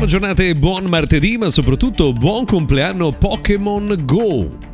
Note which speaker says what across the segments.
Speaker 1: Buona giornata e buon martedì, ma soprattutto buon compleanno Pokémon Go!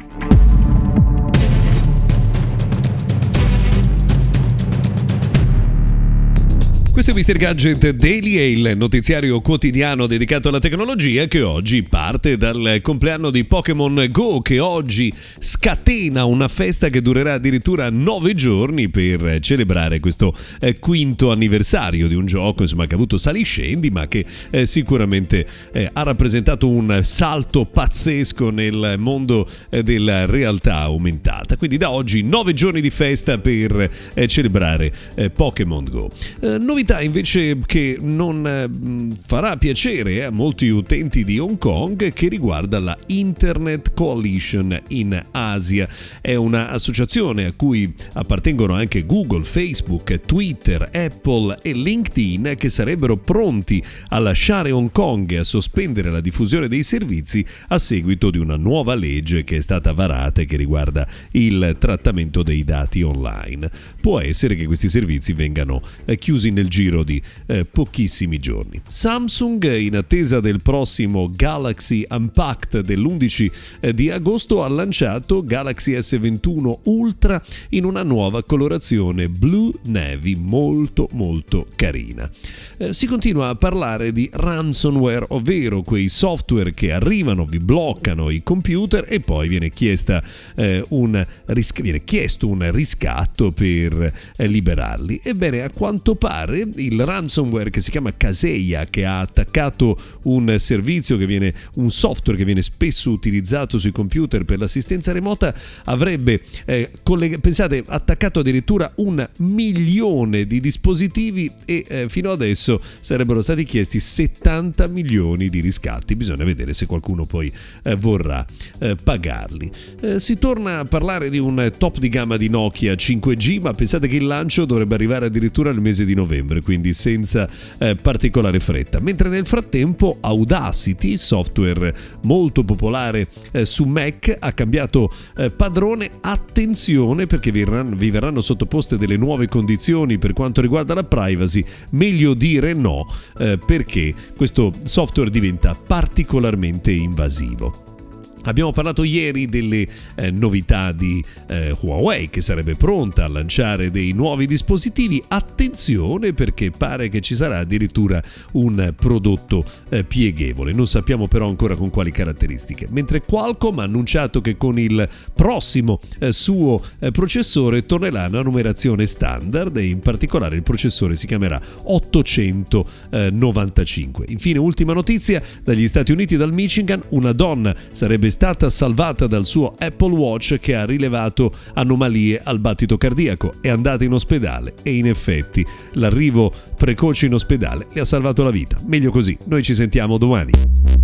Speaker 1: Questo è Mr. Gadget Daily, è il notiziario quotidiano dedicato alla tecnologia che oggi parte dal compleanno di Pokémon Go, che oggi scatena una festa che durerà addirittura 9 giorni per celebrare questo quinto anniversario di un gioco insomma, che ha avuto sali e scendi, ma che sicuramente ha rappresentato un salto pazzesco nel mondo della realtà aumentata. Quindi da oggi 9 giorni di festa per celebrare Pokémon Go. Novità invece che non farà piacere a molti utenti di Hong Kong, che riguarda la Internet Coalition in Asia. È un'associazione a cui appartengono anche Google, Facebook, Twitter, Apple e LinkedIn, che sarebbero pronti a lasciare Hong Kong e a sospendere la diffusione dei servizi a seguito di una nuova legge che è stata varata e che riguarda il trattamento dei dati online. Può essere che questi servizi vengano chiusi nel giro di pochissimi giorni. Samsung, in attesa del prossimo Galaxy Unpacked dell'11 di agosto, ha lanciato Galaxy S21 Ultra in una nuova colorazione Blue Navy molto carina. Si continua a parlare di ransomware, ovvero quei software che arrivano, vi bloccano i computer e poi viene chiesto un riscatto per liberarli. Ebbene, a quanto pare il ransomware che si chiama Kaseya, che ha attaccato un software che viene spesso utilizzato sui computer per l'assistenza remota, avrebbe attaccato addirittura 1 milione di dispositivi e fino adesso sarebbero stati chiesti 70 milioni di riscatti. Bisogna vedere se qualcuno poi vorrà pagarli. Si torna a parlare di un top di gamma di Nokia 5G, ma pensate che il lancio dovrebbe arrivare addirittura nel mese di novembre, quindi senza particolare fretta. Mentre nel frattempo Audacity, software molto popolare su Mac, ha cambiato padrone. Attenzione, perché vi verranno sottoposte delle nuove condizioni per quanto riguarda la privacy. Meglio dire no, perché questo software diventa particolarmente invasivo. Abbiamo parlato ieri delle novità di Huawei, che sarebbe pronta a lanciare dei nuovi dispositivi. Attenzione, perché pare che ci sarà addirittura un prodotto pieghevole. Non sappiamo però ancora con quali caratteristiche. Mentre Qualcomm ha annunciato che con il prossimo suo processore tornerà una numerazione standard e in particolare il processore si chiamerà 895. Infine, ultima notizia dagli Stati Uniti, dal Michigan: una donna sarebbe stata salvata dal suo Apple Watch che ha rilevato anomalie al battito cardiaco. È andata in ospedale e in effetti l'arrivo precoce in ospedale le ha salvato la vita. Meglio così. Noi ci sentiamo domani.